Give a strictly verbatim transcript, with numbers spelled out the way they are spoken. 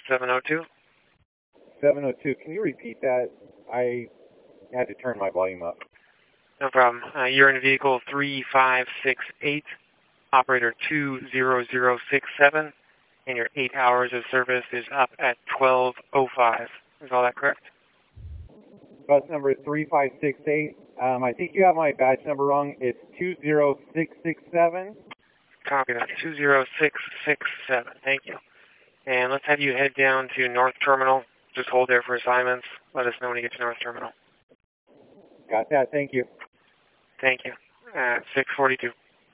seven oh two. seven oh two. Can you repeat that? I had to turn my volume up. No problem. Uh, you're in vehicle three five six eight, operator two zero zero six seven, and your eight hours of service is up at twelve oh five. Is all that correct? Bus number three five six eight. Um, I think you have my badge number wrong. It's two zero six six seven. Copy that. two zero six six seven. Thank you. And let's have you head down to North Terminal. Just hold there for assignments. Let us know when you get to North Terminal. Got that. Thank you. Thank you. Uh, six forty-two.